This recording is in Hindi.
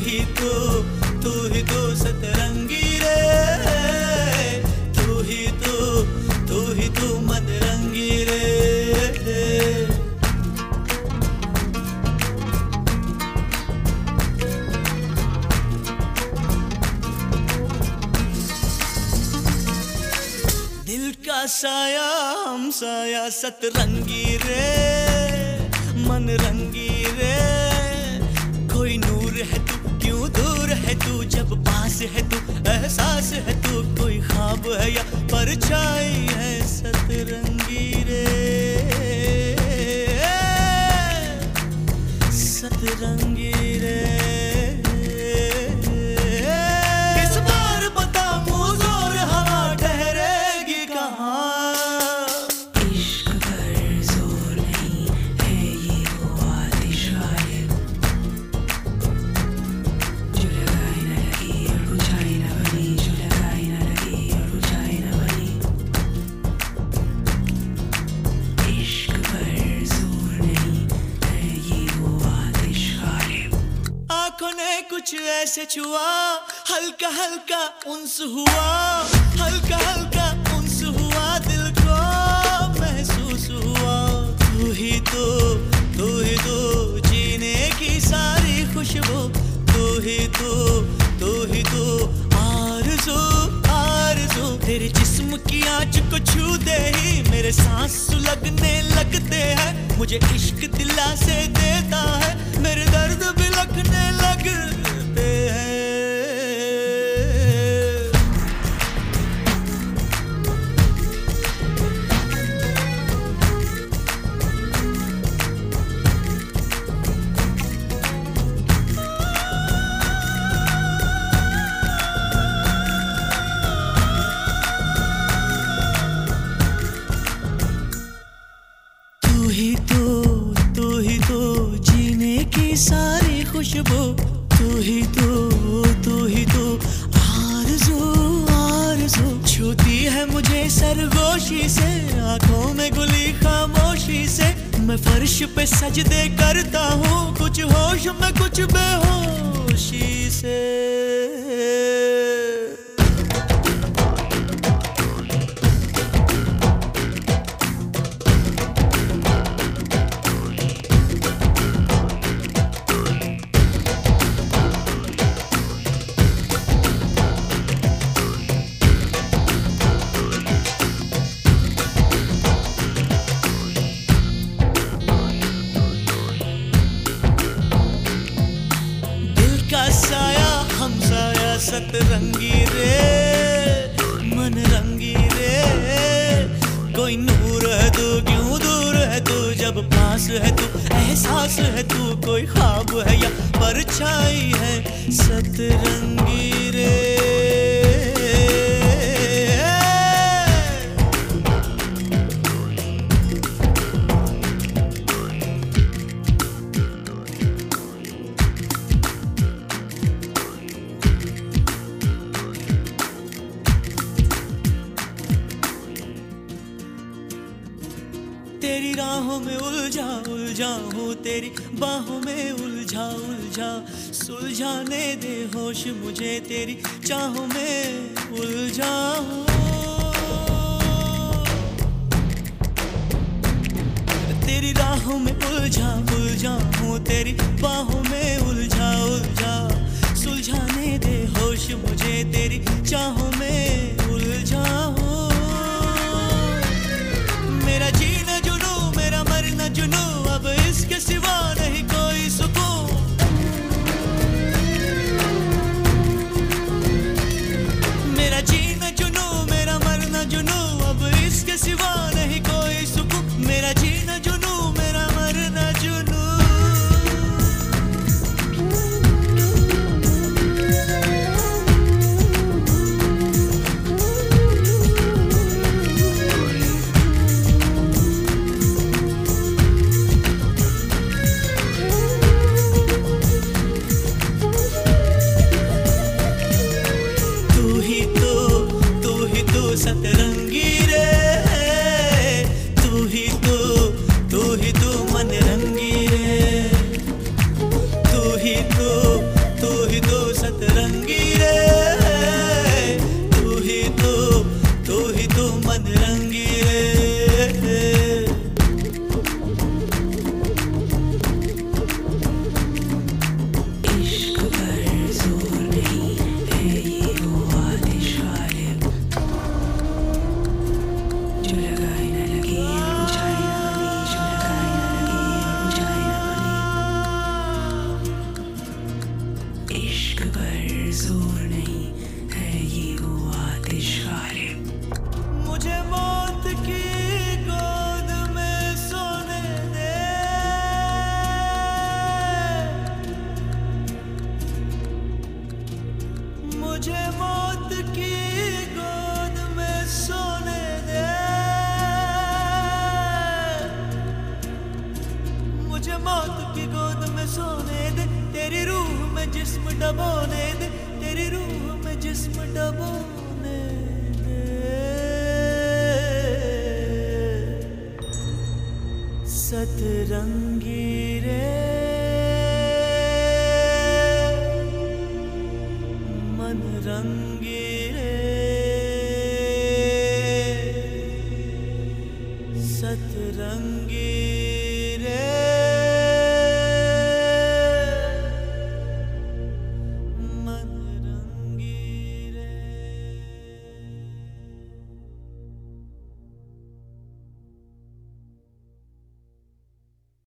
ही तो सतरंगी रे, तू ही तो मनरंगी रे। दिल का साया हम साया सतरंगी रे, मन रंगी रे। कोई नूर है तू, क्यों दूर है तू, जब पास है तू एहसास है तू। कोई ख्वाब है या परछाई है सतरंगी रे, सतरंगी रे। इस बार बता मुझोर हवा ठहरेगी कहाँ। इश्क पर जोर नहीं है ये वो आतिश गालिब, जो लगाई न लगी और बुझाई न बनी, जो लगाई न लगी और बुझाई न बनी। इश्क पर जोर नहीं है ये वो आतिश गालिब। आंखों ने कुछ ऐसे छुआ, हल्का हल्का उन्स हुआ, हल्का हल्का उन्स हुआ, दिल को महसूस हुआ। तू ही तो जीने की सारी खुशबू, तू ही तो आरज़ू आरज़ू। तेरे जिस्म की आँच को छू दे ही मेरे सांस सुलगने लगते हैं। मुझे इश्क दिलासे देता है, मेरे दर्द भी लगने लगते हैं। तू ही तो जीने की सारी खुशबू, तू ही तो आरज़ू आरज़ू। छूती है मुझे सरगोशी से, आंखों में गुली खामोशी से। मैं फर्श पे सजदे करता हूँ, कुछ होश में कुछ बेहोशी से। साया हम साया सतरंगी रे, मन रंगी रे। कोई नूर है तू, क्यों दूर है तू, जब पास है तू एहसास है तू। कोई ख्वाब है या परछाई है सतरंगी रे। तेरी राहों में उलझा हूँ, तेरी बाहों में उलझा सुलझाने दे होश मुझे, तेरी चाहों में उलझा हूँ। तेरी राहों में उलझा हूँ, तेरी बाहों में उलझा सुलझाने दे होश मुझे, तेरी चाहों में उलझा हूँ। मेरा जीना जुनू, मेरा मरना जुनू, अब इसके सिवा नहीं कोई सुकून। मेरा जीना जुनू, मेरा मरना जुनू, अब इसके सिवा नहीं कोई सुकून। मेरा जीना जुनू, मेरा मरना जुनू। जोर नहीं है ये वो आतिश गालिब। मुझे मौत की गोद में सोने दे, मुझे मौत की गोद में सोने दे, मुझे मौत की गोद में सोने दे, तेरी रूह में जिस्म डबोने दे, तेरी रूह में जिस्म डबोने दे। सतरंगी रे मन रंगी रे, सतरंगी रे